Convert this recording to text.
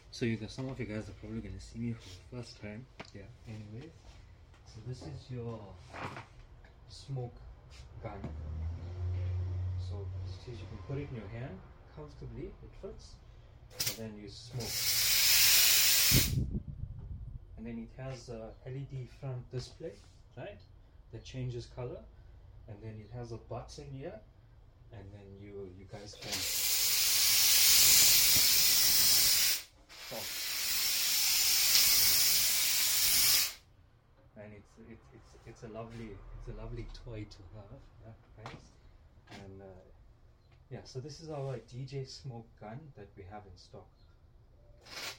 So some of you guys are probably going to see me for the first time. Yeah, anyways. So this is your smoke gun. So as you can put it in your hand comfortably, it fits, and then you smoke. And then it has a LED front display, right, that changes color, and then it has a button here, and then you guys can stop. And it's a lovely toy to have, yeah, guys. And yeah, so this is our DJ smoke gun that we have in stock.